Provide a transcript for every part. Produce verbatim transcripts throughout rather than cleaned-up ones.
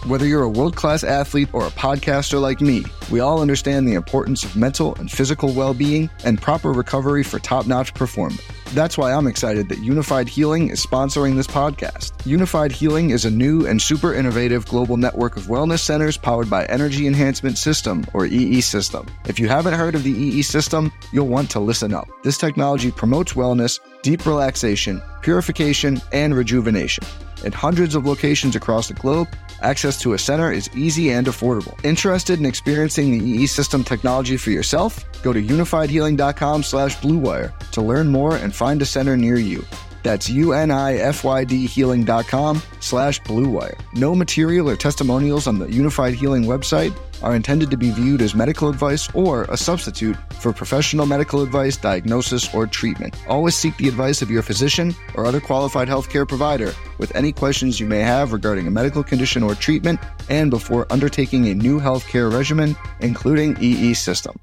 Whether you're a world-class athlete or a podcaster like me, we all understand the importance of mental and physical well-being and proper recovery for top-notch performance. That's why I'm excited that Unified Healing is sponsoring this podcast. Unified Healing is a new and super innovative global network of wellness centers powered by Energy Enhancement System, or E E System. If you haven't heard of the E E System, you'll want to listen up. This technology promotes wellness, deep relaxation, purification, and rejuvenation. In hundreds of locations across the globe, access to a center is easy and affordable. Interested in experiencing the E E System technology for yourself? Go to unifiedhealing.com slash bluewire to learn more and find a center near you. That's U-N-I-F-Y-D healing.com slash bluewire. No material or testimonials on the Unified Healing website are intended to be viewed as medical advice or a substitute for professional medical advice, diagnosis, or treatment. Always seek the advice of your physician or other qualified healthcare provider with any questions you may have regarding a medical condition or treatment and before undertaking a new healthcare regimen, including E E System.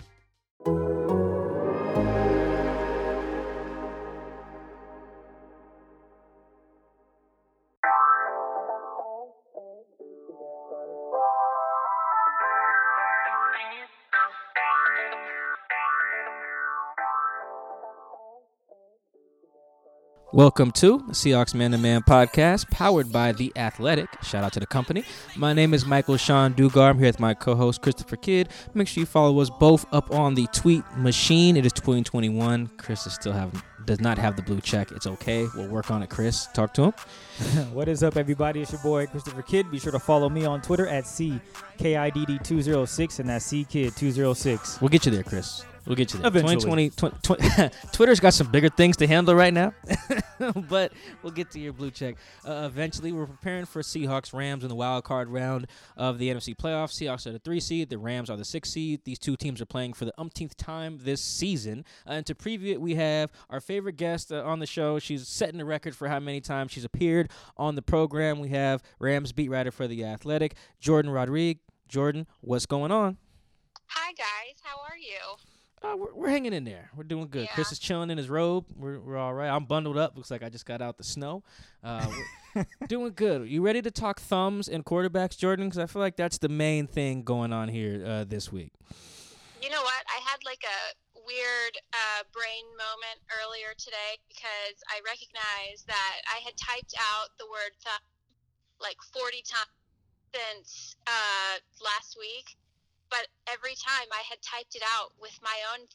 Welcome to the Seahawks Man to Man podcast, powered by The Athletic. Shout out to the company. My name is Michael Sean Dugar. I'm here with my co-host, Christopher Kidd. Make sure you follow us both up on the tweet machine. It is twenty twenty-one. Chris is still have, does not have the blue check. It's okay. We'll work on it, Chris. Talk to him. What is up, everybody? It's your boy, Christopher Kidd. Be sure to follow me on Twitter at C K I D D two oh six, and that's C Kid two oh six. We'll get you there, Chris. We'll get you there. Eventually. twenty twenty, twenty, twenty Twitter's got some bigger things to handle right now, but we'll get to your blue check. Uh, eventually, we're preparing for Seahawks Rams in the wild card round of the N F C playoffs. Seahawks are the three seed. The Rams are the six seed. These two teams are playing for the umpteenth time this season. Uh, and to preview it, we have our favorite guest uh, on the show. She's setting the record for how many times she's appeared on the program. We have Rams beat writer for The Athletic, Jordan Rodriguez. Jordan, what's going on? Hi, guys. How are you? Uh, we're, we're hanging in there. We're doing good. Yeah. Chris is chilling in his robe. We're we're all right. I'm bundled up. Looks like I just got out the snow. Uh, we're doing good. You ready to talk thumbs and quarterbacks, Jordan? Because I feel like that's the main thing going on here uh, this week. You know what? I had like a weird uh, brain moment earlier today because I recognized that I had typed out the word thumb like forty times since uh, last week. But every time I had typed it out with my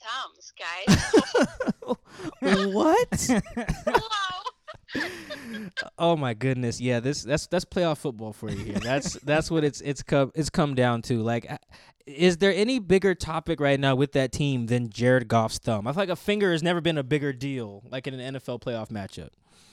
own thumbs, guys. What? Hello. Oh my goodness! Yeah, this that's that's playoff football for you here. That's that's what it's it's come it's come down to. Like, is there any bigger topic right now with that team than Jared Goff's thumb? I feel like a finger has never been a bigger deal, like in an N F L playoff matchup.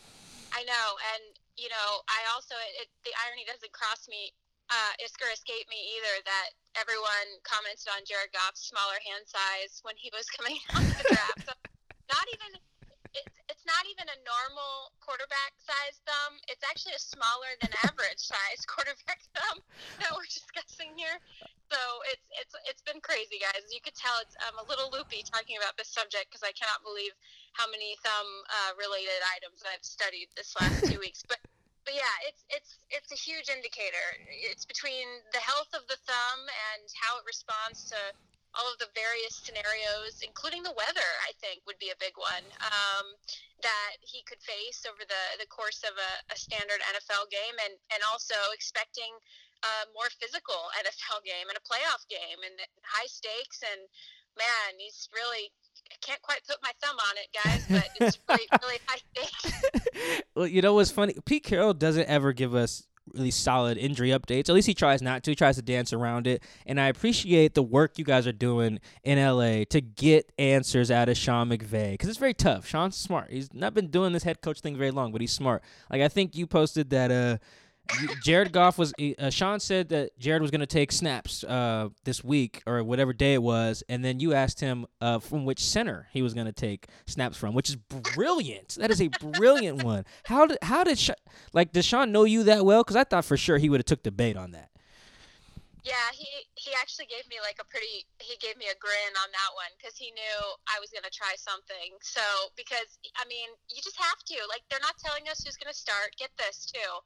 I know, and you know, I also it, the irony doesn't cross me. Uh, it's going to escape me either that everyone commented on Jared Goff's smaller hand size when he was coming out of the draft. So not even it's, it's not even a normal quarterback size thumb. It's actually a smaller than average size quarterback thumb that we're discussing here. So it's it's it's been crazy, guys. As you could tell, it's I'm a little loopy talking about this subject because I cannot believe how many thumb uh, related items I've studied this last two weeks. But But yeah, it's it's it's a huge indicator. It's between the health of the thumb and how it responds to all of the various scenarios, including the weather, I think would be a big one, um, that he could face over the, the course of a, a standard N F L game, and, and also expecting a more physical N F L game and a playoff game and high stakes. And man, he's really – I can't quite put my thumb on it, guys, but it's really, really high stakes. Well, you know what's funny? Pete Carroll doesn't ever give us really solid injury updates. At least he tries not to. He tries to dance around it. And I appreciate the work you guys are doing in L A to get answers out of Sean McVay, because it's very tough. Sean's smart. He's not been doing this head coach thing very long, but he's smart. Like, I think you posted that uh, Jared Goff was uh, – Sean said that Jared was going to take snaps uh, this week or whatever day it was, and then you asked him uh, from which center he was going to take snaps from, which is brilliant. That is a brilliant one. How did how did Sha- like does Sean know you that well? Because I thought for sure he would have took the bait on that. Yeah, he he actually gave me like a pretty he gave me a grin on that one because he knew I was going to try something. So because I mean, you just have to. Like, they're not telling us who's going to start. Get this too.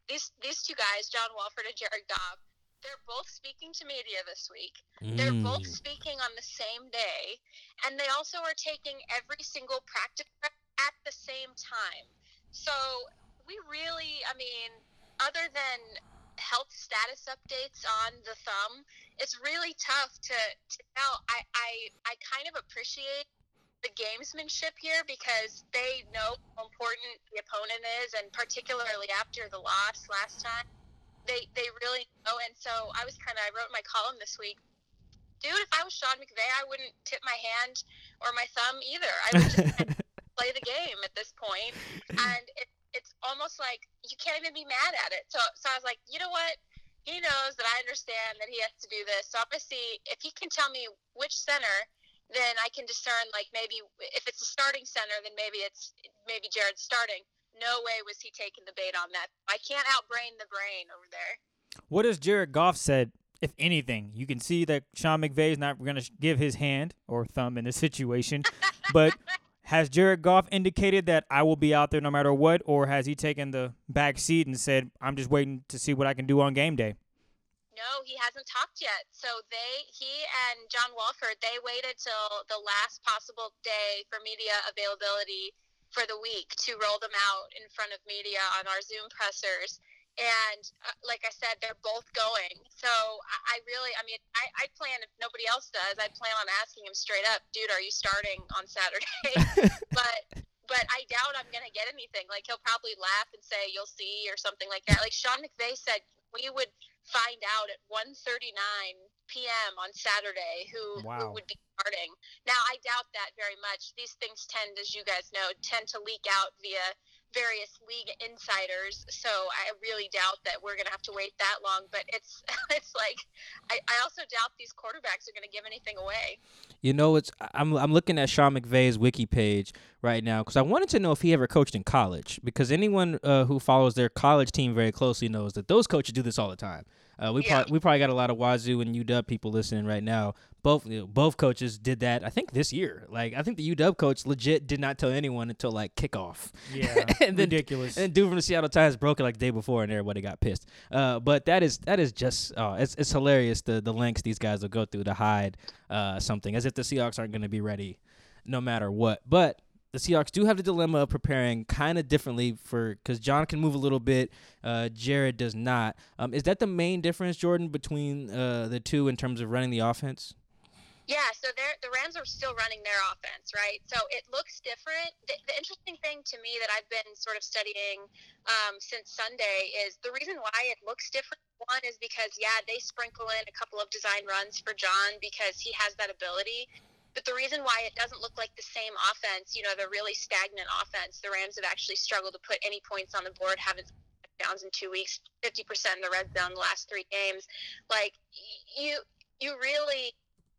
these these two guys, John Wolford and Jared Goff, they're both speaking to media this week. Mm. They're both speaking on the same day, and they also are taking every single practice at the same time. So we really, I mean, other than health status updates on the thumb, it's really tough to, to tell. I, I, I kind of appreciate the gamesmanship here because they know how important the opponent is, and particularly after the loss last time, they they really know. And so I was kind of, I wrote in my column this week, dude, if I was Sean McVay, I wouldn't tip my hand or my thumb either. I would just kind of play the game at this point. And it, it's almost like you can't even be mad at it. So, so I was like, you know what? He knows that I understand that he has to do this. So I'm going to see if he can tell me which center, then I can discern, like, maybe if it's a starting center, then maybe it's maybe Jared's starting. No way was he taking the bait on that. I can't outbrain the brain over there. What has Jared Goff said, if anything? You can see that Sean McVay is not going to give his hand or thumb in this situation, but has Jared Goff indicated that I will be out there no matter what, or has he taken the back seat and said, I'm just waiting to see what I can do on game day? No, he hasn't talked yet. So they, he and John Wolford, they waited till the last possible day for media availability for the week to roll them out in front of media on our Zoom pressers. And uh, like I said, they're both going. So I, I really, I mean, I, I plan, if nobody else does, I plan on asking him straight up, dude, are you starting on Saturday? but but I doubt I'm going to get anything. Like, he'll probably laugh and say, you'll see, or something like that. Like Sean McVay said, we would find out at one thirty-nine p.m. on Saturday who, wow. who would be starting. Now, I doubt that very much. These things tend, as you guys know, tend to leak out via various league insiders, so I really doubt that we're going to have to wait that long. But it's it's like I, I also doubt these quarterbacks are going to give anything away. You know, it's I'm I'm looking at Sean McVay's wiki page right now because I wanted to know if he ever coached in college, because anyone uh, who follows their college team very closely knows that those coaches do this all the time. Uh, we, yeah. pro- we probably got a lot of Wazoo and U W people listening right now. Both you know, both coaches did that, I think, this year. Like, I think the U W coach legit did not tell anyone until, like, kickoff. Yeah, and then, ridiculous. And dude from the Seattle Times broke it, like, the day before, and everybody got pissed. Uh, but that is that is just uh, – it's, it's hilarious, the, the lengths these guys will go through to hide uh, something, as if the Seahawks aren't going to be ready no matter what. But – the Seahawks do have the dilemma of preparing kind of differently for because John can move a little bit, uh, Jared does not. Um, is that the main difference, Jordan, between uh, the two in terms of running the offense? Yeah, so the Rams are still running their offense, right? So it looks different. The, the interesting thing to me that I've been sort of studying um, since Sunday is the reason why it looks different. One is because, yeah, they sprinkle in a couple of design runs for John because he has that ability. But the reason why it doesn't look like the same offense, you know, the really stagnant offense, the Rams have actually struggled to put any points on the board, haven't downs in two weeks, fifty percent in the red zone the last three games. Like, you you really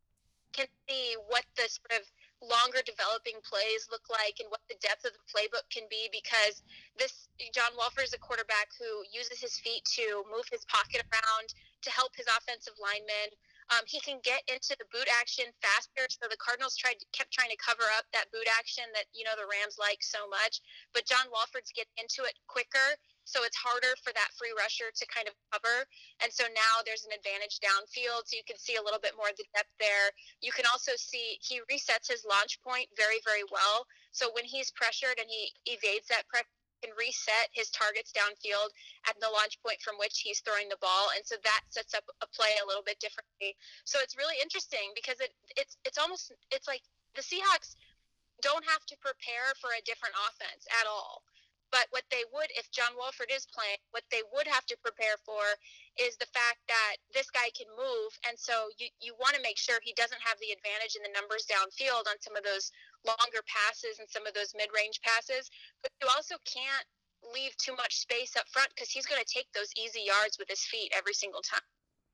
can see what the sort of longer developing plays look like and what the depth of the playbook can be, because this John Wolford is a quarterback who uses his feet to move his pocket around to help his offensive linemen. Um, he can get into the boot action faster, so the Cardinals tried to, kept trying to cover up that boot action that, you know, the Rams like so much. But John Wolford's getting into it quicker, so it's harder for that free rusher to kind of cover. And so now there's an advantage downfield, so you can see a little bit more of the depth there. You can also see he resets his launch point very, very well. So when he's pressured and he evades that pressure, can reset his targets downfield at the launch point from which he's throwing the ball, and so that sets up a play a little bit differently. So it's really interesting because it it's it's almost it's like the Seahawks don't have to prepare for a different offense at all. But what they would, if John Wolford is playing, what they would have to prepare for is the fact that this guy can move. And so you, you want to make sure he doesn't have the advantage in the numbers downfield on some of those longer passes and some of those mid-range passes. But you also can't leave too much space up front because he's going to take those easy yards with his feet every single time.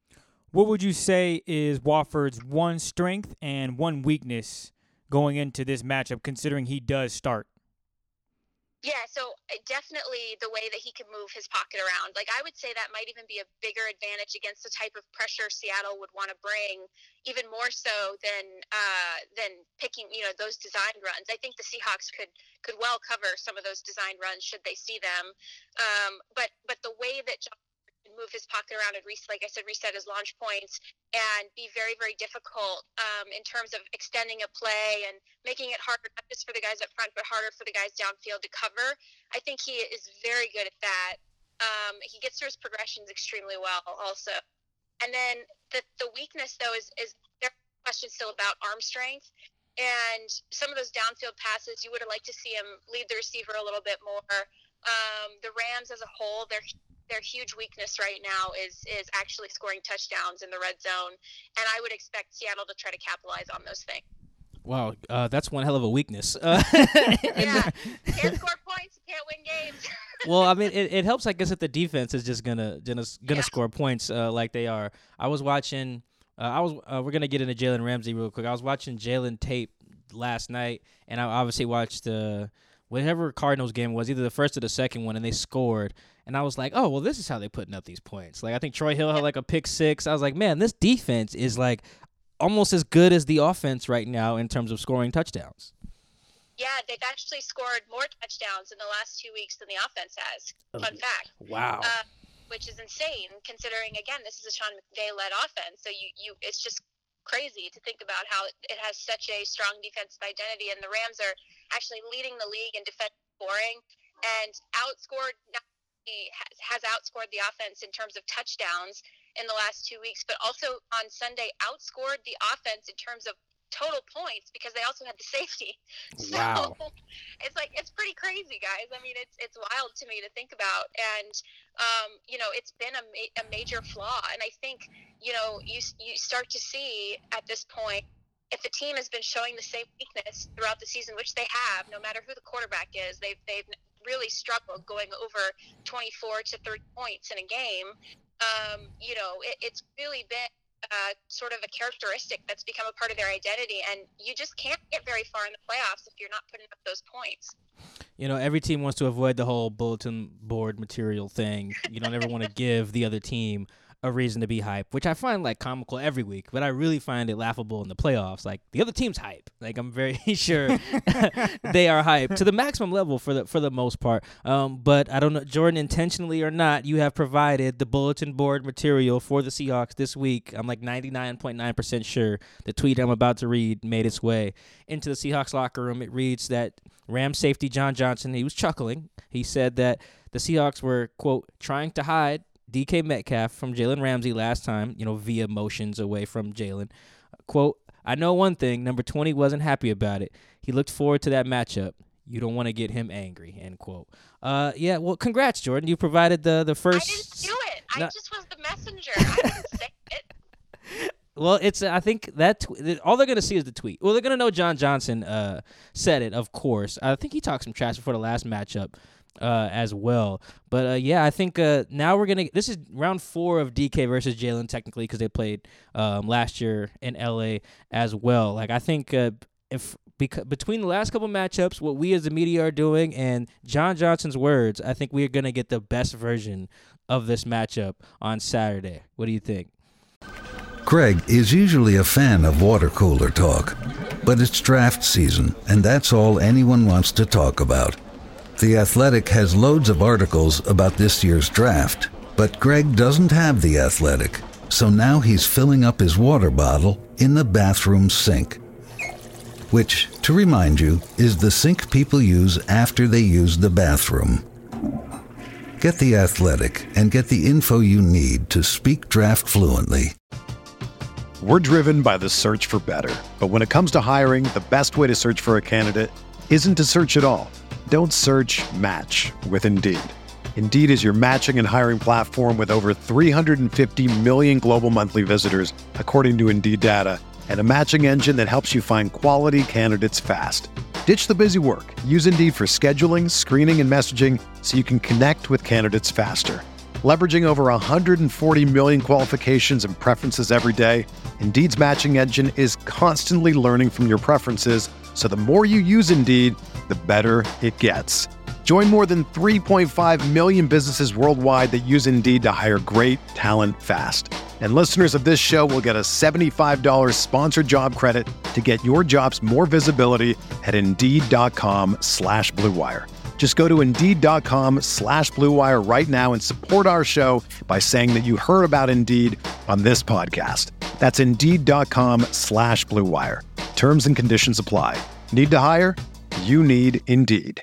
What would you say is Wolford's one strength and one weakness going into this matchup, considering he does start? Yeah, so definitely the way that he can move his pocket around. Like, I would say that might even be a bigger advantage against the type of pressure Seattle would want to bring, even more so than uh, than picking, you know, those designed runs. I think the Seahawks could could well cover some of those designed runs should they see them. Um, but but the way that John move his pocket around and, reset, like I said, reset his launch points and be very, very difficult um, in terms of extending a play and making it harder, not just for the guys up front, but harder for the guys downfield to cover. I think he is very good at that. Um, he gets through his progressions extremely well also. And then the, the weakness, though, is, is there are questions still about arm strength. And some of those downfield passes, you would have liked to see him lead the receiver a little bit more. Um, the Rams as a whole, they're their huge weakness right now is is actually scoring touchdowns in the red zone, and I would expect Seattle to try to capitalize on those things. Wow, uh, that's one hell of a weakness. Uh, yeah, can't score points, can't win games. Well, I mean, it, it helps, I guess, if the defense is just gonna gonna, gonna yeah. score points uh, like they are. I was watching. Uh, I was. Uh, we're gonna get into Jalen Ramsey real quick. I was watching Jalen tape last night, and I obviously watched uh, whatever Cardinals game was, either the first or the second one, and they scored. And I was like, oh, well, this is how they're putting up these points. Like, I think Troy Hill had like a pick six. I was like, man, this defense is like almost as good as the offense right now in terms of scoring touchdowns. Yeah, they've actually scored more touchdowns in the last two weeks than the offense has. Fun fact. Wow. Uh, which is insane considering, again, this is a Sean McVay-led offense. So you, you, it's just crazy to think about how it has such a strong defensive identity. And the Rams are actually leading the league in defensive scoring and outscored not has outscored the offense in terms of touchdowns in the last two weeks, but also on Sunday outscored the offense in terms of total points because they also had the safety. Wow. So it's like, it's pretty crazy, guys. I mean, it's it's wild to me to think about. And, um, you know, it's been a, ma- a major flaw. And I think, you know, you you start to see at this point, if the team has been showing the same weakness throughout the season, which they have, no matter who the quarterback is, they've they've really struggled going over twenty-four to thirty points in a game. Um, you know, it, it's really been uh, sort of a characteristic that's become a part of their identity, and you just can't get very far in the playoffs if you're not putting up those points. You know, every team wants to avoid the whole bulletin board material thing. You don't ever want to give the other team a reason to be hype, which I find like comical every week, but I really find it laughable in the playoffs. Like the other team's hype. Like I'm very sure they are hype to the maximum level for the for the most part. Um, but I don't know, Jordan, intentionally or not, you have provided the bulletin board material for the Seahawks this week. I'm like ninety-nine point nine percent sure the tweet I'm about to read made its way into the Seahawks locker room. It reads that Rams safety John Johnson, he was chuckling. He said that the Seahawks were, quote, trying to hide D K Metcalf from Jalen Ramsey last time, you know, via motions away from Jalen. Quote, I know one thing, number twenty wasn't happy about it. He looked forward to that matchup. You don't want to get him angry, end quote. Uh, yeah, well, congrats, Jordan. You provided the, the first. I didn't do it. I no. just was the messenger. I didn't say it. Well, it's. I think that tw- all they're going to see is the tweet. Well, they're going to know John Johnson uh, said it, of course. I think he talked some trash before the last matchup. Uh, as well. But, uh, yeah, I think uh, now we're going to – this is round four of D K versus Jalen technically because they played um, last year in L A as well. Like, I think uh, if bec- between the last couple matchups, what we as the media are doing and John Johnson's words, I think we're going to get the best version of this matchup on Saturday. What do you think? Greg is usually a fan of water cooler talk, but it's draft season, and that's all anyone wants to talk about. The Athletic has loads of articles about this year's draft, but Greg doesn't have The Athletic, so now he's filling up his water bottle in the bathroom sink, which, to remind you, is the sink people use after they use the bathroom. Get The Athletic and get the info you need to speak draft fluently. We're driven by the search for better, but when it comes to hiring, the best way to search for a candidate isn't to search at all. Don't search, match with Indeed. Indeed is your matching and hiring platform with over three hundred fifty million global monthly visitors, according to Indeed data, and a matching engine that helps you find quality candidates fast. Ditch the busy work. Use Indeed for scheduling, screening, and messaging so you can connect with candidates faster. Leveraging over one hundred forty million qualifications and preferences every day, Indeed's matching engine is constantly learning from your preferences, so the more you use Indeed, the better it gets. Join more than three point five million businesses worldwide that use Indeed to hire great talent fast. And listeners of this show will get a seventy-five dollars sponsored job credit to get your jobs more visibility at Indeed.com slash Blue Wire. Just go to Indeed.com slash Blue Wire right now and support our show by saying that you heard about Indeed on this podcast. That's Indeed.com slash Blue Wire. Terms and conditions apply. Need to hire? You need Indeed.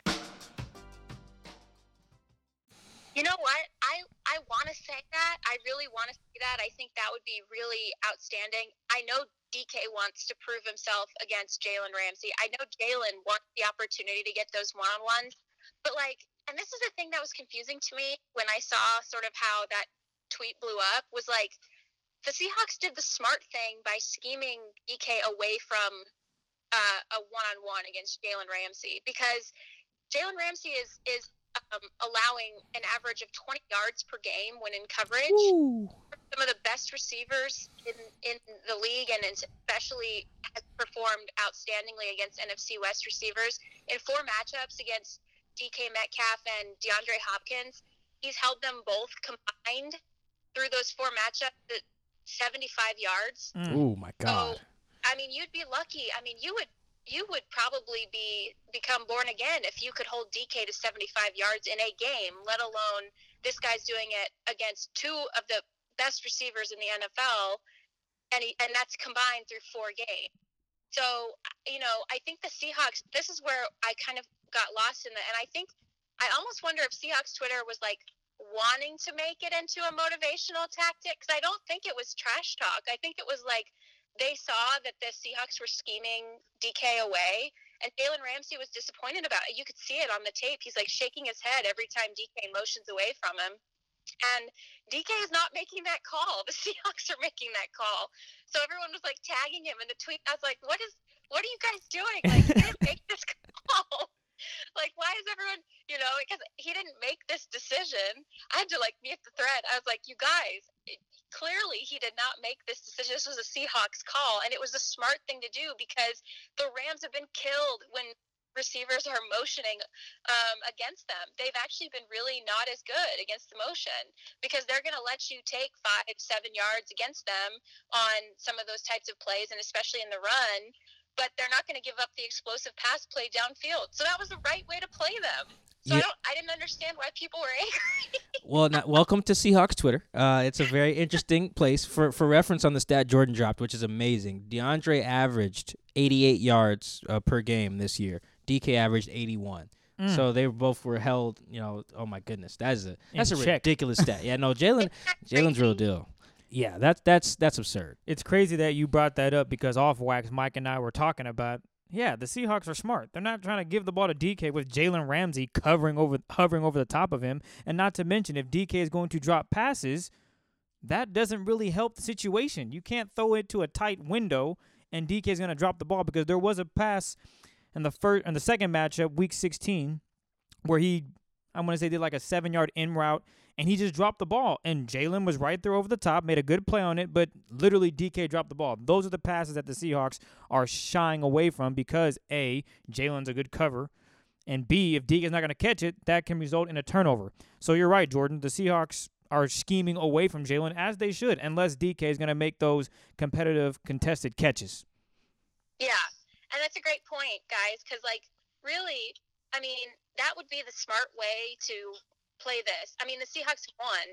You know what? I, I want to say that. I really want to say that. I think that would be really outstanding. I know D K wants to prove himself against Jalen Ramsey. I know Jalen wants the opportunity to get those one-on-ones. But, like, and this is the thing that was confusing to me when I saw sort of how that tweet blew up, was like the Seahawks did the smart thing by scheming D K away from uh, a one-on-one against Jalen Ramsey, because Jalen Ramsey is is um, allowing an average of twenty yards per game when in coverage. Ooh. Some of the best receivers in, in the league, and especially has performed outstandingly against N F C West receivers. In four matchups against D K Metcalf and DeAndre Hopkins, he's held them both combined through those four matchups at seventy-five yards. Mm. Oh my God! So, I mean, you'd be lucky. I mean, you would you would probably be become born again if you could hold D K to seventy-five yards in a game. Let alone this guy's doing it against two of the best receivers in the N F L, and he, and that's combined through four games. So, you know, I think the Seahawks, this is where I kind of got lost in that. And I think, I almost wonder if Seahawks Twitter was like wanting to make it into a motivational tactic, because I don't think it was trash talk. I think it was like they saw that the Seahawks were scheming D K away, and Jalen Ramsey was disappointed about it. You could see it on the tape. He's like shaking his head every time D K motions away from him. And D K is not making that call. The Seahawks are making that call. So everyone was like tagging him in the tweet. I was like, what is, what are you guys doing? Like, he didn't make this call. Like, why is everyone, you know, because he didn't make this decision. I had to like mute the thread. I was like, you guys, it, clearly he did not make this decision. This was a Seahawks call, and it was a smart thing to do, because the Rams have been killed when receivers are motioning um, against them. They've actually been really not as good against the motion, because they're going to let you take five, seven yards against them on some of those types of plays, and especially in the run, but they're not going to give up the explosive pass play downfield. So that was the right way to play them. So yeah. I don't, I didn't understand why people were angry. Well, not, welcome to Seahawks Twitter. Uh, it's a very interesting place. For, for reference on the stat Jordan dropped, which is amazing, DeAndre averaged eighty-eight yards uh, per game this year. D K averaged eighty-one. Mm. So they both were held, you know, oh my goodness. That's a that's In a check. ridiculous stat. Yeah, no, Jalen Jalen's real deal. Yeah, that's that's that's absurd. It's crazy that you brought that up, because off wax, Mike and I were talking about, yeah, the Seahawks are smart. They're not trying to give the ball to D K with Jalen Ramsey covering over hovering over the top of him. And not to mention, if D K is going to drop passes, that doesn't really help the situation. You can't throw it to a tight window and D K is going to drop the ball, because there was a pass in the first, in the second matchup, week sixteen, where he, I'm going to say, did like a seven-yard in route, and he just dropped the ball. And Jalen was right there over the top, made a good play on it, but literally D K dropped the ball. Those are the passes that the Seahawks are shying away from, because, A, Jalen's a good cover, and B, if D K is not going to catch it, that can result in a turnover. So you're right, Jordan. The Seahawks are scheming away from Jalen, as they should, unless D K is going to make those competitive, contested catches. Yeah. And that's a great point, guys, because, like, really, I mean, that would be the smart way to play this. I mean, the Seahawks won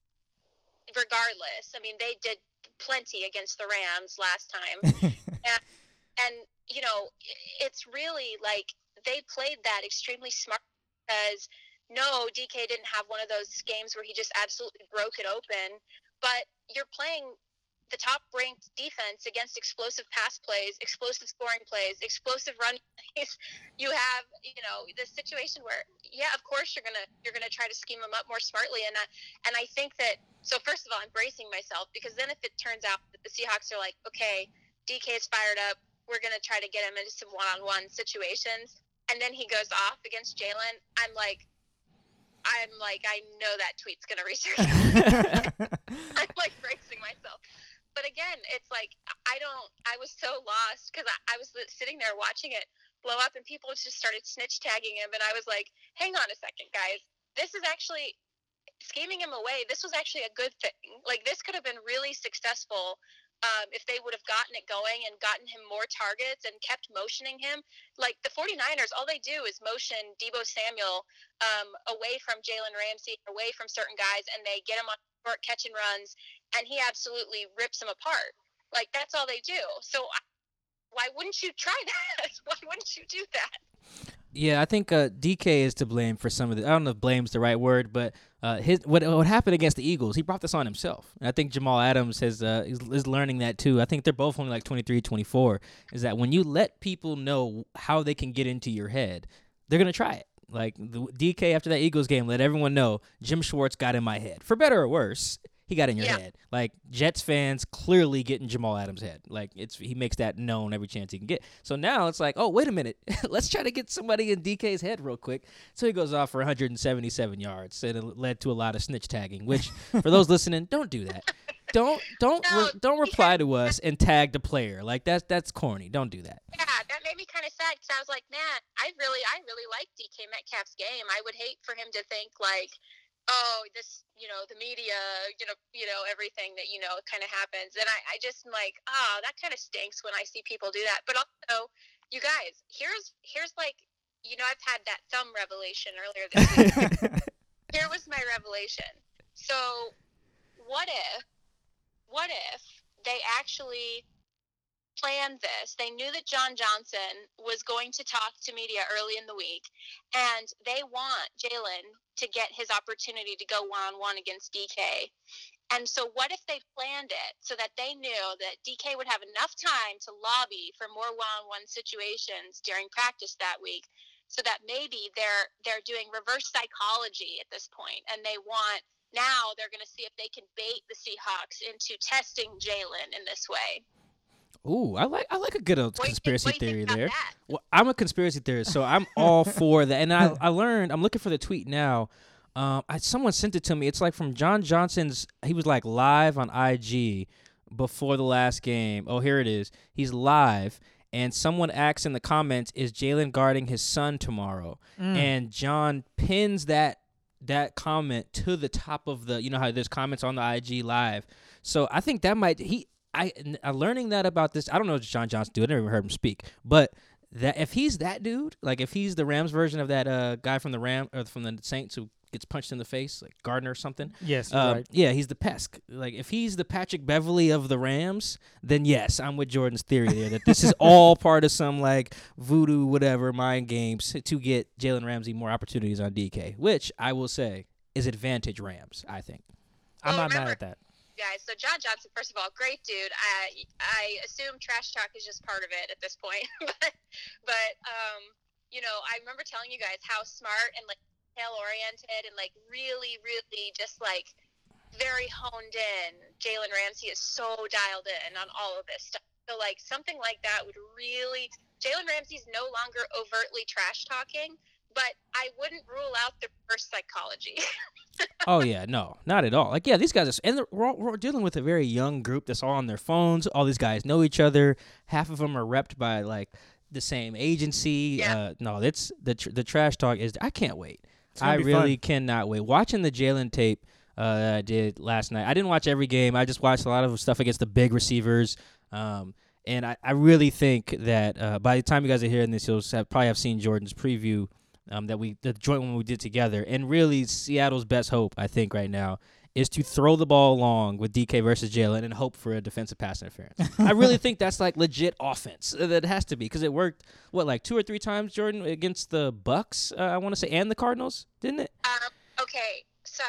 regardless. I mean, they did plenty against the Rams last time. and, and, you know, it's really, like, they played that extremely smart, because, no, D K didn't have one of those games where he just absolutely broke it open, but you're playing the top-ranked defense against explosive pass plays, explosive scoring plays, explosive run plays. You have, you know, this situation where, yeah, of course you're gonna you're gonna try to scheme them up more smartly, and I, and I think that. So first of all, I'm bracing myself, because then if it turns out that the Seahawks are like, okay, D K is fired up, we're gonna try to get him into some one-on-one situations, and then he goes off against Jalen, I'm like. I'm like, I know that tweet's gonna research. I'm like bracing myself. But again, it's like, I don't, I was so lost, because I, I was sitting there watching it. blow up, and people just started snitch tagging him. And I was like, hang on a second, guys. This is actually scheming him away. This was actually a good thing. Like, this could have been really successful um, if they would have gotten it going and gotten him more targets and kept motioning him. Like, the 49ers, all they do is motion Deebo Samuel um, away from Jalen Ramsey, away from certain guys, and they get him on short catch and runs, and he absolutely rips them apart. Like, that's all they do. So why wouldn't you try that? Why wouldn't you do that? Yeah, I think uh, D K is to blame for some of the. I don't know if blame's the right word, but uh, his what what happened against the Eagles, he brought this on himself. And I think Jamal Adams has uh, is, is learning that too. I think they're both only like twenty-three, twenty-four. Is that when you let people know how they can get into your head, they're gonna try it. Like the D K after that Eagles game, let everyone know Jim Schwartz got in my head, for better or worse. He got in your yeah. head. Like, Jets fans clearly get in Jamal Adams' head. Like, it's he makes that known every chance he can get. So now it's like, oh, wait a minute. Let's try to get somebody in D K's head real quick. So he goes off for one hundred seventy-seven yards, and it led to a lot of snitch tagging, which, for those listening, don't do that. Don't don't No, re- don't reply to us and tag the player. Like, that's that's corny. Don't do that. Yeah, that made me kind of sad because I was like, man, I really, I really like D K Metcalf's game. I would hate for him to think like, oh, this, you know, the media, you know, you know, everything that, you know, kind of happens. And I, I just am like, oh, that kind of stinks when I see people do that. But also, you guys, here's, here's like, you know, I've had that thumb revelation earlier this week. Here was my revelation. So what if, what if they actually planned this? They knew that John Johnson was going to talk to media early in the week, and they want Jalen to get his opportunity to go one-on-one against D K. And so what if they planned it so that they knew that D K would have enough time to lobby for more one-on-one situations during practice that week, so that maybe they're they're doing reverse psychology at this point, and they want now they're going to see if they can bait the Seahawks into testing Jalen in this way. Ooh, I like I like a good old What do you conspiracy think- what do you theory think about there. that? Well, I'm a conspiracy theorist, so I'm all for that. And I, I learned, I'm looking for the tweet now. Um, I, someone sent it to me. It's like from John Johnson's, he was like live on I G before the last game. Oh, here it is. He's live, and someone asks in the comments, is Jalen guarding his son tomorrow? Mm. And John pins that that comment to the top of the, you know how there's comments on the I G live. So I think that might, he, I, uh, learning that about this, I don't know what John Johnson do. I never even heard him speak, but that if he's that dude, like if he's the Rams version of that uh, guy from the Ram or from the Saints who gets punched in the face, like Gardner or something. Yes, um, right. Yeah, he's the Pesk. Like if he's the Patrick Beverly of the Rams, then yes, I'm with Jordan's theory there that this is all part of some like voodoo, whatever, mind games to get Jalen Ramsey more opportunities on D K, which I will say is advantage Rams, I think. I'm Well, not mad remember- at that. Guys, so John Johnson, first of all, great dude. I I assume trash talk is just part of it at this point, but but um, you know, I remember telling you guys how smart and like detail oriented and like really really just like very honed in. Jalen Ramsey is so dialed in on all of this stuff. So like something like that would really. Jalen Ramsey's no longer overtly trash talking, but I wouldn't rule out the reverse psychology. Oh yeah, no, not at all. Like yeah, these guys are, and we're, all, we're dealing with a very young group that's all on their phones. All these guys know each other. Half of them are repped by like the same agency. Yeah. Uh, no, it's the tr- the trash talk is. I can't wait. gonna I be really fun. cannot wait. Watching the Jalen tape uh, that I did last night. I didn't watch every game. I just watched a lot of stuff against the big receivers. Um, and I, I really think that uh, by the time you guys are hearing this, you'll have, probably have seen Jordan's preview. Um, that we the joint one we did together, and really Seattle's best hope, I think, right now is to throw the ball long with D K versus Jalen and hope for a defensive pass interference. I really think that's like legit offense. That has to be because it worked. What like two or three times, Jordan, against the Bucks, uh, I want to say, and the Cardinals, didn't it? Um, okay, so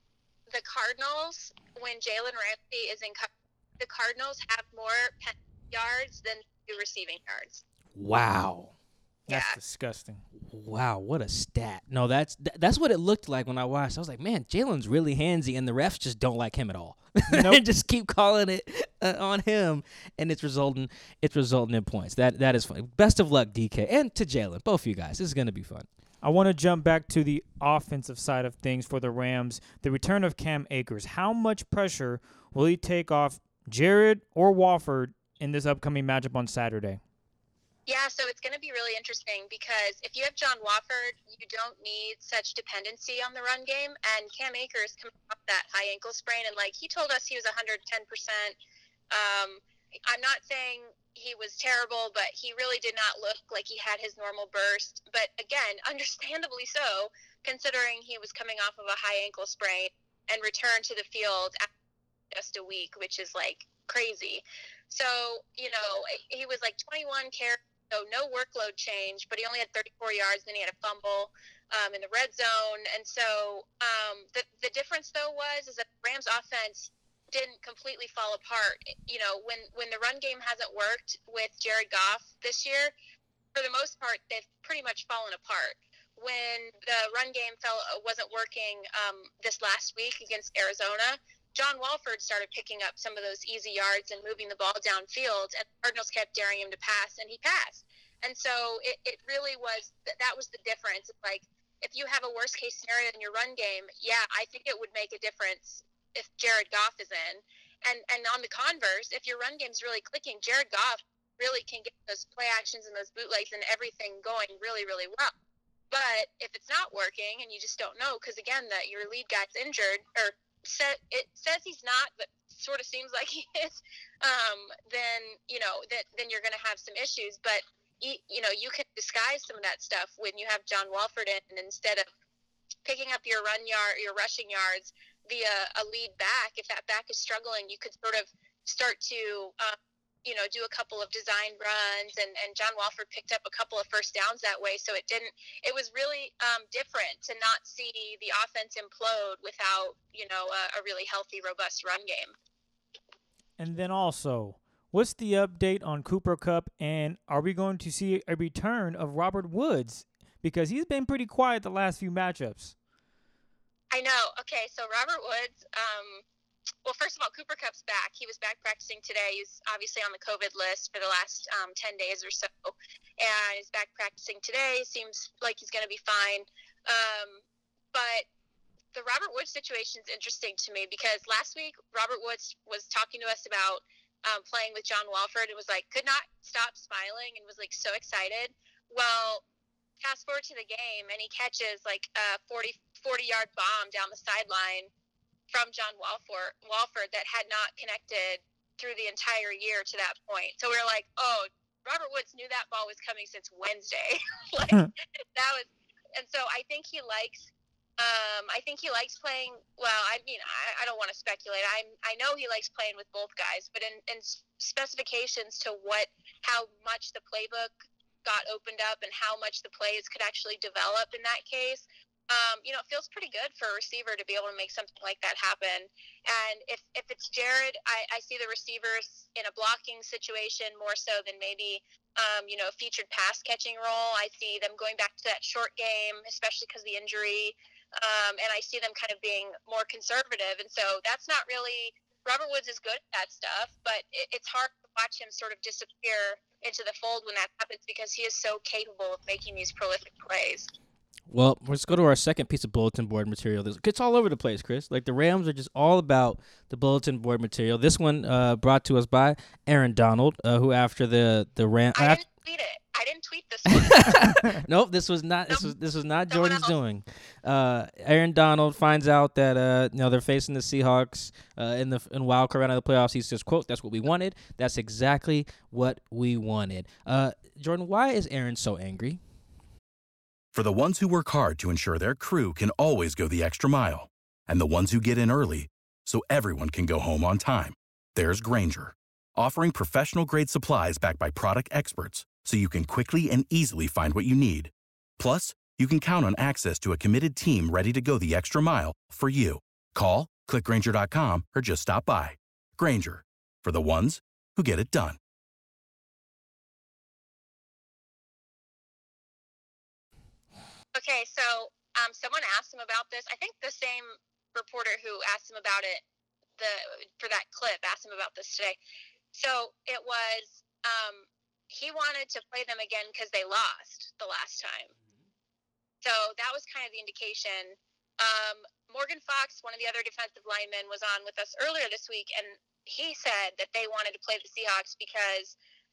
the Cardinals, when Jalen Ramsey is in coverage, the Cardinals have more penalty yards than receiving yards. Wow. That's Yeah. disgusting. Wow, what a stat. No, that's th- that's what it looked like when I watched. I was like, man, Jalen's really handsy, and the refs just don't like him at all. Nope. They just keep calling it uh, on him, and it's resulting it's resulting in points. That That is funny. Best of luck, D K, and to Jalen, both of you guys. This is going to be fun. I want to jump back to the offensive side of things for the Rams. The return of Cam Akers. How much pressure will he take off Jared or Wofford in this upcoming matchup on Saturday? Yeah, so it's going to be really interesting because if you have John Wofford, you don't need such dependency on the run game. And Cam Akers coming off that high ankle sprain, and like he told us he was one hundred ten percent. Um, I'm not saying he was terrible, but he really did not look like he had his normal burst. But again, understandably so, considering he was coming off of a high ankle sprain and returned to the field after just a week, which is like crazy. So, you know, he was like twenty-one carries. So no workload change, but he only had thirty-four yards. Then he had a fumble um, in the red zone, and so um, the the difference though was is that the Rams' offense didn't completely fall apart. You know, when when the run game hasn't worked with Jared Goff this year, for the most part, they've pretty much fallen apart. When the run game fell wasn't working um, this last week against Arizona, John Walford started picking up some of those easy yards and moving the ball downfield, and the Cardinals kept daring him to pass, and he passed. And so it, it really was – that was the difference. It's like, if you have a worst-case scenario in your run game, yeah, I think it would make a difference if Jared Goff is in. And, and on the converse, if your run game's really clicking, Jared Goff really can get those play actions and those bootlegs and everything going really, really well. But if it's not working and you just don't know, because, again, that your lead guy's injured – or – it says he's not, but sort of seems like he is, um, then, you know, that then you're going to have some issues. But, you, you know, you can disguise some of that stuff when you have John Walford in, and instead of picking up your run yard, your rushing yards via a lead back, if that back is struggling, you could sort of start to, um, you know, do a couple of design runs, and, and John Walford picked up a couple of first downs that way. So it didn't, it was really um, different to not see the offense implode without, you know, a, a really healthy, robust run game. And then also, what's the update on Cooper Kupp, and are we going to see a return of Robert Woods? Because he's been pretty quiet the last few matchups. I know. Okay, so Robert Woods, um, well, first of all, Cooper Kupp's back. He was back practicing today. He's obviously on the COVID list for the last um, ten days or so, and he's back practicing today. Seems like he's going to be fine. Um, but the Robert Woods situation is interesting to me because last week Robert Woods was talking to us about um, playing with John Walford and was like, could not stop smiling and was like so excited. Well, fast forward to the game, and he catches like a forty, forty-yard bomb down the sideline from John Walford, Walford that had not connected through the entire year to that point. So we were like, oh, Robert Woods knew that ball was coming since Wednesday. like that was, and so I think he likes, um, I think he likes playing. Well, I mean, I, I don't want to speculate. I I know he likes playing with both guys, but in, in specifications to what, how much the playbook got opened up and how much the plays could actually develop in that case. Um, you know, it feels pretty good for a receiver to be able to make something like that happen. And if, if it's Jared, I, I see the receivers in a blocking situation more so than maybe, um, you know, a featured pass catching role. I see them going back to that short game, especially because of the injury. Um, and I see them kind of being more conservative. And so that's not really – Robert Woods is good at that stuff, but it, it's hard to watch him sort of disappear into the fold when that happens because he is so capable of making these prolific plays. Well, let's go to our second piece of bulletin board material. It's all over the place, Chris. Like, the Rams are just all about the bulletin board material. This one uh, brought to us by Aaron Donald, uh, who after the the Ram. I after- didn't tweet it. I didn't tweet this one. nope, this was not. This Nope. was this was not Someone Jordan's else. doing. Uh, Aaron Donald finds out that uh, you know they're facing the Seahawks uh, in the in wild card round of the playoffs. He says, "quote That's what we wanted. That's exactly what we wanted." Uh, Jordan, why is Aaron so angry? For the ones who work hard to ensure their crew can always go the extra mile, and the ones who get in early so everyone can go home on time, there's Grainger, offering professional-grade supplies backed by product experts so you can quickly and easily find what you need. Plus, you can count on access to a committed team ready to go the extra mile for you. Call, click Grainger dot com, or just stop by. Grainger, for the ones who get it done. Okay, so um, someone asked him about this. I think the same reporter who asked him about it the for that clip asked him about this today. So it was um, he wanted to play them again because they lost the last time. So that was kind of the indication. Um, Morgan Fox, one of the other defensive linemen, was on with us earlier this week, and he said that they wanted to play the Seahawks because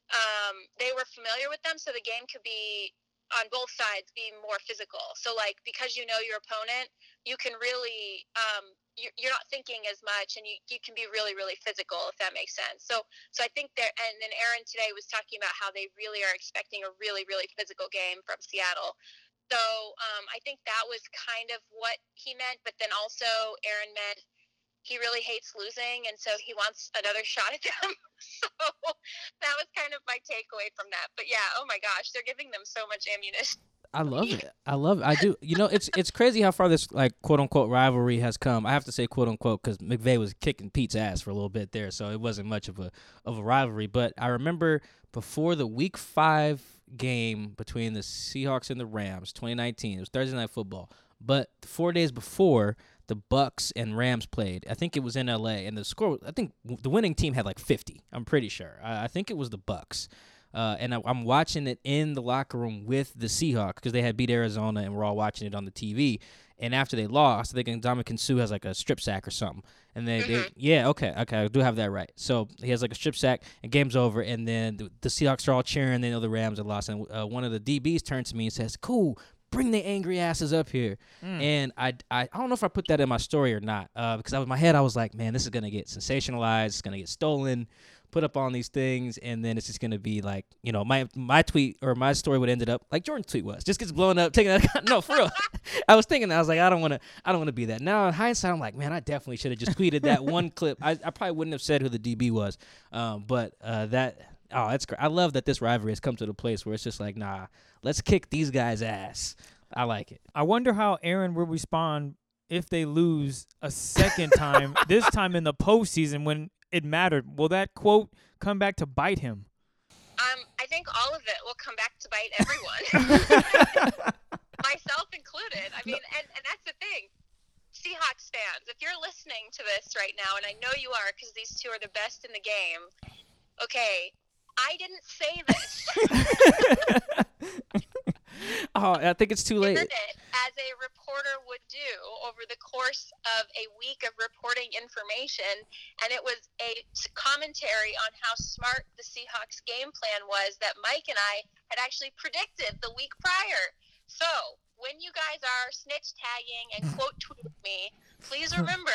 um, they were familiar with them, so the game could be on both sides be more physical. So like, because you know your opponent, you can really um, you're, you're not thinking as much, and you, you can be really really physical, if that makes sense. So so I think there, and then Aaron today was talking about how they really are expecting a really really physical game from Seattle. So um, I think that was kind of what he meant, but then also Aaron meant he really hates losing, and so he wants another shot at them. So that was kind of my takeaway from that. But yeah, oh my gosh, they're giving them so much ammunition. I love it. I love it. I do. You know, it's it's crazy how far this like quote unquote rivalry has come. I have to say quote unquote because McVay was kicking Pete's ass for a little bit there, so it wasn't much of a of a rivalry. But I remember before the Week Five game between the Seahawks and the Rams, twenty nineteen. It was Thursday Night Football. But four days before, the Bucks and Rams played. I think it was in L A, and the score, I think the winning team had like fifty. I'm pretty sure. I, I think it was the Bucks. Uh, and I, I'm watching it in the locker room with the Seahawks because they had beat Arizona, and we're all watching it on the T V. And after they lost, I think Ndamukong Suh has like a strip sack or something. And they, they, yeah, okay, okay, I do have that right. So he has like a strip sack, and game's over. And then the, the Seahawks are all cheering. They know the Rams are lost. And uh, one of the D Bs turns to me and says, "Cool, bring the angry asses up here." Mm. And I, I, I don't know if I put that in my story or not, uh, because I, in my head I was like, man, this is going to get sensationalized. It's going to get stolen, put up on these things, and then it's just going to be like, you know, my my tweet or my story would end up like Jordan's tweet was. Just gets blown up, taken out. No, for real. I was thinking, I was like, I don't want to I don't want to be that. Now, in hindsight, I'm like, man, I definitely should have just tweeted that one clip. I, I probably wouldn't have said who the D B was, um, but uh, that – oh, that's great. I love that this rivalry has come to the place where it's just like, nah, let's kick these guys' ass. I like it. I wonder how Aaron will respond if they lose a second time, this time in the postseason when it mattered. Will that quote come back to bite him? Um, I think all of it will come back to bite everyone, myself included. I mean, and, and that's the thing. Seahawks fans, if you're listening to this right now, and I know you are because these two are the best in the game, okay, I didn't say this. Oh, I think it's too late. It, as a reporter would do over the course of a week of reporting information, and it was a commentary on how smart the Seahawks game plan was that Mike and I had actually predicted the week prior. So when you guys are snitch tagging and quote tweeting me, please remember,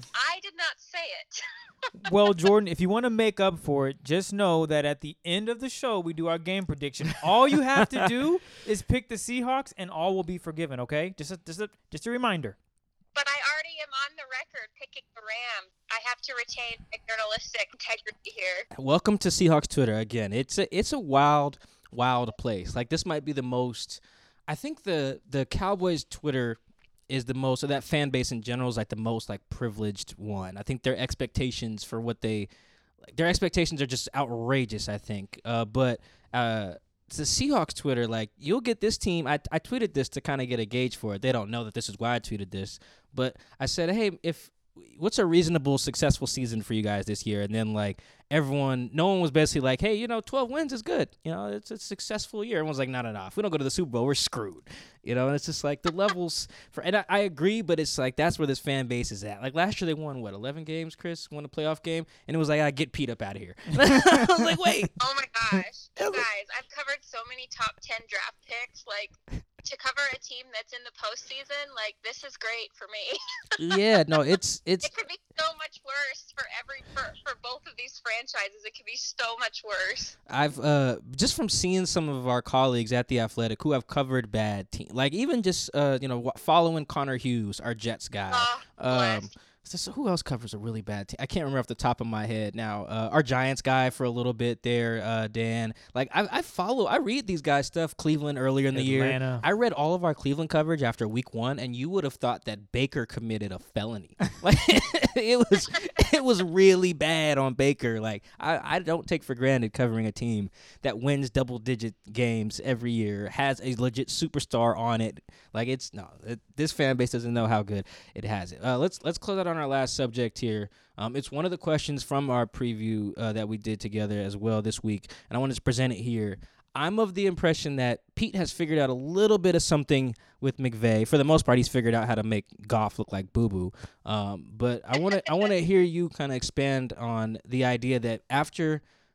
I did not say it. Well, Jordan, if you want to make up for it, just know that at the end of the show, we do our game prediction. All you have to do is pick the Seahawks, and all will be forgiven, okay? Just a, just a, just a reminder. But I already am on the record picking the Rams. I have to retain my journalistic integrity here. Welcome to Seahawks Twitter again. It's a, it's a wild, wild place. Like, this might be the most – I think the, the Cowboys Twitter – is the most, or that fan base in general is like the most like privileged one. I think their expectations for what they, like, their expectations are just outrageous, I think. Uh, but uh, the Seahawks Twitter, like, you'll get this team. I, I tweeted this to kind of get a gauge for it. They don't know that this is why I tweeted this. But I said, hey, if what's a reasonable, successful season for you guys this year? And then, like, everyone, no one was basically like, hey, you know, twelve wins is good. You know, it's a successful year. Everyone's like, no, no, no. If we don't go to the Super Bowl, we're screwed. You know, and it's just like the levels for, and I, I agree, but it's like that's where this fan base is at. Like last year, they won what, eleven games, Chris? Won a playoff game, and it was like, I get Pete up out of here. I was like, wait. Oh my gosh, you guys! I've covered so many top ten draft picks. Like, to cover a team that's in the postseason, like, this is great for me. Yeah, no, it's it's. It could be so much worse for every for, for both of these franchises. It could be so much worse. I've uh just from seeing some of our colleagues at the Athletic who have covered bad teams, like even just uh you know following Connor Hughes, our Jets guy. Oh, um, so who else covers a really bad team? I can't remember off the top of my head now. Uh, our Giants guy for a little bit there, uh, Dan. Like I, I follow, I read these guys' stuff. Cleveland earlier in the Atlanta. year, I read all of our Cleveland coverage after week one, and you would have thought that Baker committed a felony. Like it was, it was really bad on Baker. Like I, I don't take for granted covering a team that wins double-digit games every year, has a legit superstar on it. Like it's no, it, this fan base doesn't know how good it has it. Uh, let's let's close out on our last subject here. Um, it's one of the questions from our preview uh, that we did together as well this week, and I wanted to present it here. I'm of the impression that Pete has figured out a little bit of something with McVay. For the most part, he's figured out how to make Goff look like boo-boo. Um, but I want to I want to hear you kind of expand on the idea that after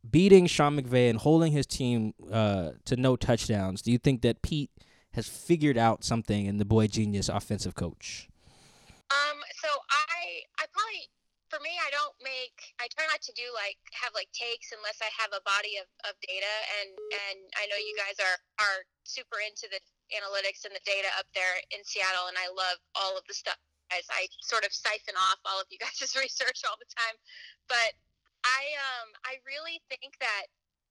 beating Sean McVay and holding his team uh, to no touchdowns, do you think that Pete has figured out something in the boy genius offensive coach? Um, so I, I probably, for me, I don't make, I try not to do like, have like takes unless I have a body of, of data. And, and I know you guys are, are super into the analytics and the data up there in Seattle. And I love all of the stuff, guys. I sort of siphon off all of you guys' research all the time. But I, um, I really think that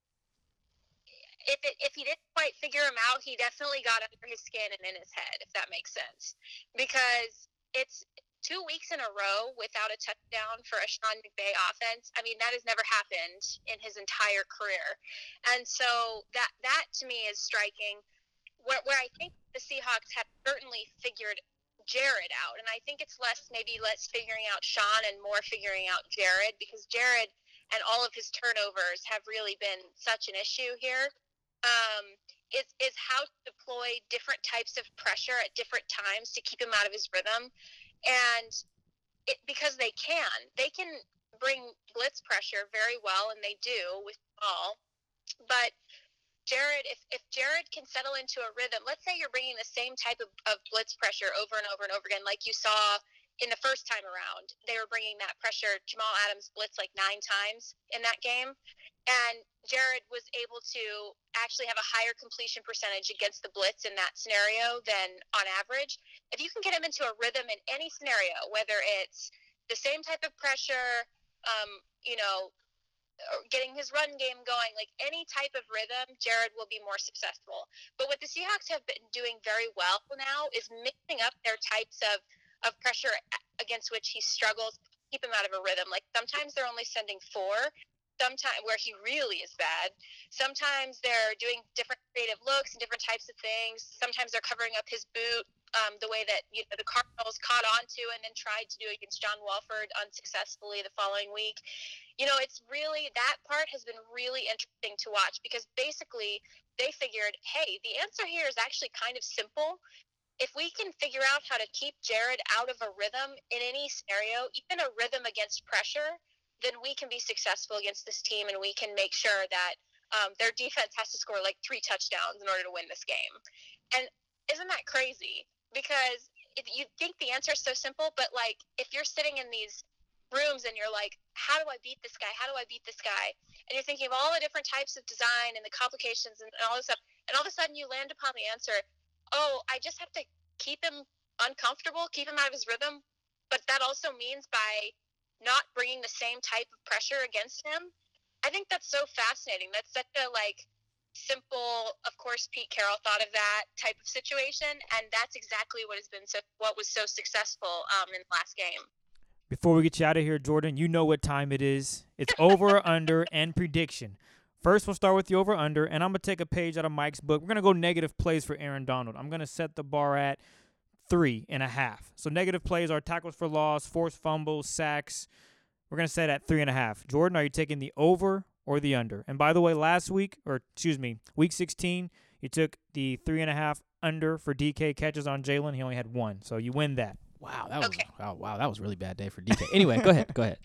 if it, if he didn't quite figure him out, he definitely got under his skin and in his head, if that makes sense. Because it's two weeks in a row without a touchdown for a Sean McVay offense. I mean, that has never happened in his entire career. And so that, that to me is striking. Where, where I think the Seahawks have certainly figured Jared out. And I think it's less maybe less figuring out Sean and more figuring out Jared, because Jared and all of his turnovers have really been such an issue here. Um, is, is how to deploy different types of pressure at different times to keep him out of his rhythm. And it, because they can, they can bring blitz pressure very well, and they do with the ball. But Jared, if, if Jared can settle into a rhythm, let's say you're bringing the same type of, of blitz pressure over and over and over again, like you saw in the first time around. They were bringing that pressure. Jamal Adams blitzed like nine times in that game. And Jared was able to actually have a higher completion percentage against the blitz in that scenario than on average. If you can get him into a rhythm in any scenario, whether it's the same type of pressure, um, you know, getting his run game going, like any type of rhythm, Jared will be more successful. But what the Seahawks have been doing very well now is mixing up their types of, of pressure against which he struggles to keep him out of a rhythm. Like sometimes they're only sending four, sometimes where he really is bad. Sometimes they're doing different creative looks and different types of things. Sometimes they're covering up his boot um, the way that you know, the Cardinals caught on to and then tried to do against John Wolford unsuccessfully the following week. You know, it's really, that part has been really interesting to watch, because basically they figured, hey, the answer here is actually kind of simple. If we can figure out how to keep Jared out of a rhythm in any scenario, even a rhythm against pressure, then we can be successful against this team, and we can make sure that um, their defense has to score like three touchdowns in order to win this game. And isn't that crazy? Because if you think the answer is so simple, but like if you're sitting in these rooms and you're like, how do I beat this guy? How do I beat this guy? And you're thinking of all the different types of design and the complications and, and all this stuff, and all of a sudden you land upon the answer, oh, I just have to keep him uncomfortable, keep him out of his rhythm. But that also means by not bringing the same type of pressure against him. I think that's so fascinating. That's such a like simple, of course Pete Carroll thought of that type of situation, and that's exactly what has been so what was so successful um, in the last game. Before we get you out of here, Jordan, you know what time it is. It's over, under, and prediction. First, we'll start with the over under, and I'm gonna take a page out of Mike's book. We're gonna go negative plays for Aaron Donald. I'm gonna set the bar at three and a half. So negative plays are tackles for loss, forced fumbles, sacks. We're going to set at three and a half. Jordan, are you taking the over or the under? And by the way, last week, or excuse me, week sixteen, you took the three and a half under for D K catches on Jalen. He only had one. So you win that. Wow, that was okay. wow, wow, that was a really bad day for D K. Anyway, go ahead, go ahead.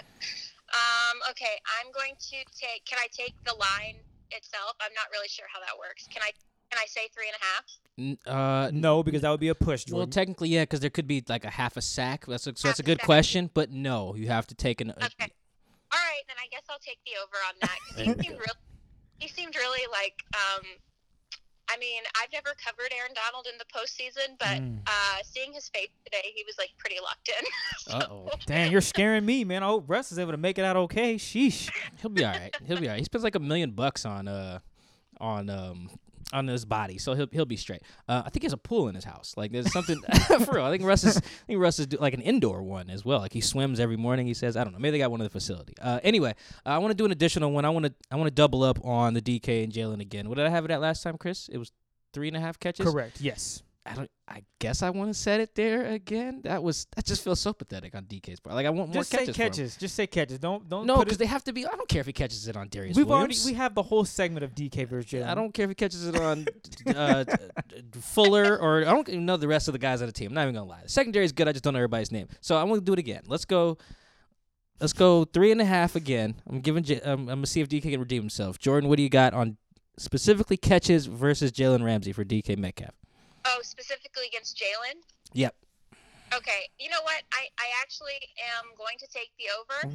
um, okay, I'm going to take, can I take the line itself? I'm not really sure how that works. Can I Can I say three and a half? Uh, no, because that would be a push, Jordan. Well, technically, yeah, because there could be like a half a sack. That's a, so Half that's a a good sack. question, but no, you have to take an. Okay. All right, then I guess I'll take the over on that. 'Cause he seemed really, he seemed really like. Um, I mean, I've never covered Aaron Donald in the postseason, but Mm. uh, seeing his face today, he was like pretty locked in. So- Uh-oh. Damn, you're scaring me, man. I hope Russ is able to make it out okay. Sheesh. He'll be all right. He'll be all right. He spends like a million bucks on uh, on um, on his body, so he'll he'll be straight. Uh, I think he has a pool in his house. Like there's something for real. I think Russ is I think Russ is do, like an indoor one as well. Like he swims every morning. He says, I don't know. Maybe they got one in the facility. Uh, anyway, uh, I want to do an additional one. I want to I want to double up on the D K and Jalen again. What did I have it at last time, Chris? It was three and a half catches. Correct. Yes. I don't. I guess I want to set it there again. That was. That just feels so pathetic on D K's part. Like I want Just more say catches. for him. catches. Just say catches. Don't don't. No, put because it, they have to be. I don't care if he catches it on Darius we've Williams. already we have the whole segment of D K versus Jalen. I don't care if he catches it on uh, Fuller or I don't even know the rest of the guys on the team. I'm not even gonna lie. The secondary is good. I just don't know everybody's name. So I'm gonna do it again. Let's go let's go three and a half again. I'm giving. J- um, I'm gonna see if D K can redeem himself. Jordan, what do you got on specifically catches versus Jalen Ramsey for D K Metcalf? Oh, specifically against Jalen? Yep. Okay. You know what? I, I actually am going to take the over.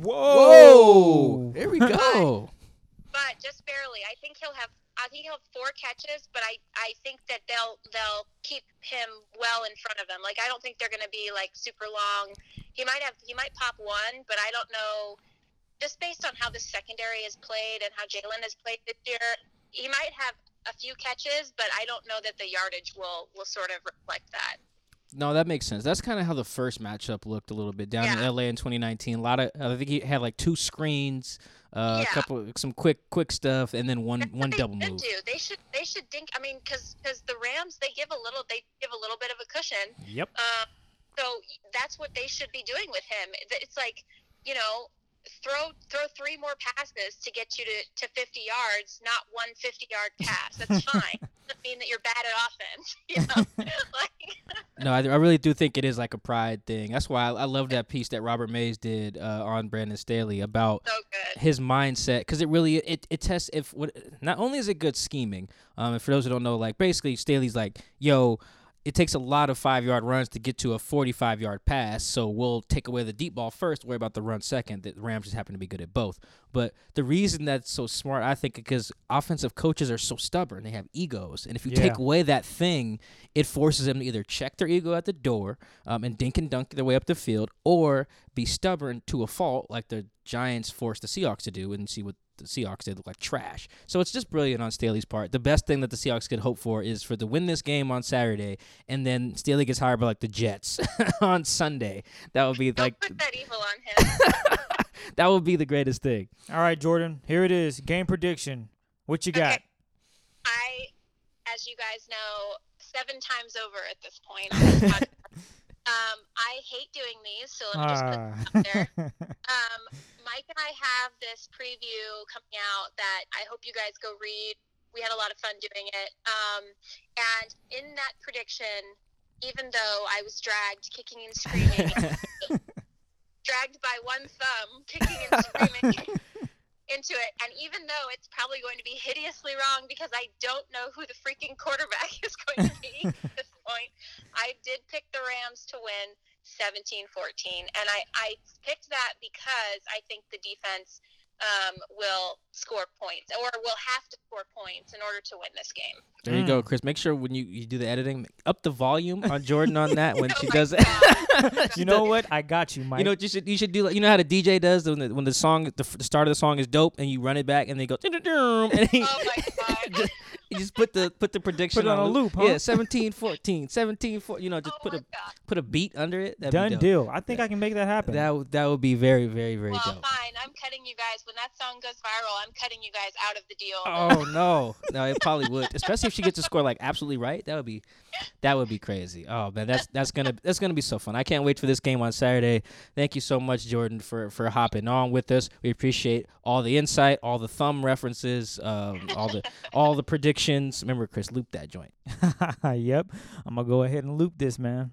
Whoa! There we go. But just barely. I think he'll have. I think he'll have four catches, but I, I think that they'll they'll keep him well in front of them. Like I don't think they're going to be like super long. He might have he might pop one, but I don't know. Just based on how the secondary has played and how Jalen has played this year, he might have a few catches, but I don't know that the yardage will will sort of reflect that. No, that makes sense. That's kind of how the first matchup looked a little bit down Yeah. in L A in twenty nineteen. A lot of, I think he had like two screens, uh, Yeah. a couple, some quick, quick stuff, and then one, That's one what they double should move. do. They should they should dink. I mean, because the Rams they give a little they give a little bit of a cushion. Yep. Uh, so that's what they should be doing with him. It's like, you know, throw throw three more passes to get you to, to fifty yards, not one fifty-yard pass. That's fine. Doesn't mean that you're bad at offense. You know? like, No, I, I really do think it is like a pride thing. That's why I, I love that piece that Robert Mays did uh, on Brandon Staley about so good. his mindset, because it really it, it tests if what not only is it good scheming. Um, and for those who don't know, like basically Staley's like, yo, it takes a lot of five-yard runs to get to a forty-five-yard pass, so we'll take away the deep ball first, worry about the run second. The Rams just happen to be good at both. But the reason that's so smart, I think, because offensive coaches are so stubborn. They have egos. And if you Yeah. take away that thing, it forces them to either check their ego at the door um, and dink and dunk their way up the field, or be stubborn to a fault like the Giants forced the Seahawks to do, and see what the Seahawks did look like trash. So it's just brilliant on Staley's part. The best thing that the Seahawks could hope for is for to win this game on Saturday, and then Staley gets hired by like the Jets on Sunday. That would be Don't like put that evil on him. that would be the greatest thing. All right, Jordan. Here it is. Game prediction. What you got? Okay. I, as you guys know, seven times over at this point on this podcast. Um, I hate doing these, so let me just put Ah. this out there. Um, Mike and I have this preview coming out that I hope you guys go read. We had a lot of fun doing it. Um, and in that prediction, even though I was dragged kicking and screaming, dragged by one thumb, kicking and screaming into it, and even though it's probably going to be hideously wrong because I don't know who the freaking quarterback is going to be at this point, I did pick the Rams to win seventeen fourteen, and I, I picked that because I think the defense um, will score points, or will have to score points in order to win this game. There you go, Chris. Make sure when you, you do the editing, up the volume on Jordan on that when Oh she my does it. God. You know what? I got you, Mike. You know what you should you should do? Like, you know how the D J does when the, when the song the, the start of the song is dope and you run it back and they go and he, Oh my God. just, you just put the put the prediction Put it on a loop, huh? Yeah, seventeen fourteen, seventeen fourteen, you know, just Oh put my a God. put a beat under it. That'd be Done dope. deal. I think I can make that happen. That would that would be very very very Well, dope. fine. I'm cutting you guys. When that song goes viral, I'm cutting you guys out of the deal. Oh no, no, it probably would, especially if she gets to score like absolutely right. That would be, that would be crazy. Oh man, that's that's gonna that's gonna be so fun. I can't wait for this game on Saturday. Thank you so much, Jordan, for for hopping on with us. We appreciate all the insight, all the thumb references, um, all the all the predictions. Remember, Chris, loop that joint. Yep. I'm going to go ahead and loop this, man.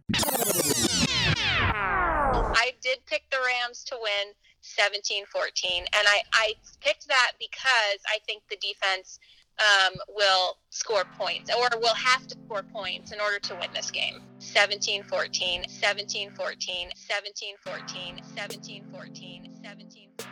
I did pick the Rams to win seventeen fourteen, and I, I picked that because I think the defense um, will score points, or will have to score points in order to win this game. seventeen fourteen, seventeen fourteen, seventeen fourteen, seventeen fourteen, seventeen fourteen.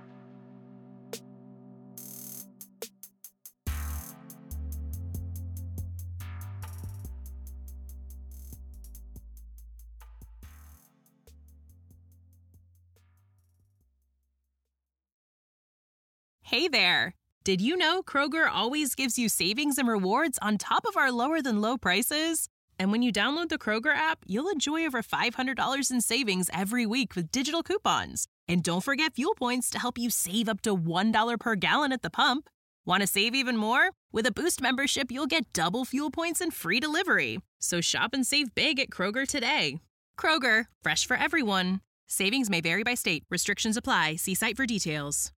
Hey there! Did you know Kroger always gives you savings and rewards on top of our lower-than-low prices? And when you download the Kroger app, you'll enjoy over five hundred dollars in savings every week with digital coupons. And don't forget fuel points to help you save up to one dollar per gallon at the pump. Want to save even more? With a Boost membership, you'll get double fuel points and free delivery. So shop and save big at Kroger today. Kroger, fresh for everyone. Savings may vary by state. Restrictions apply. See site for details.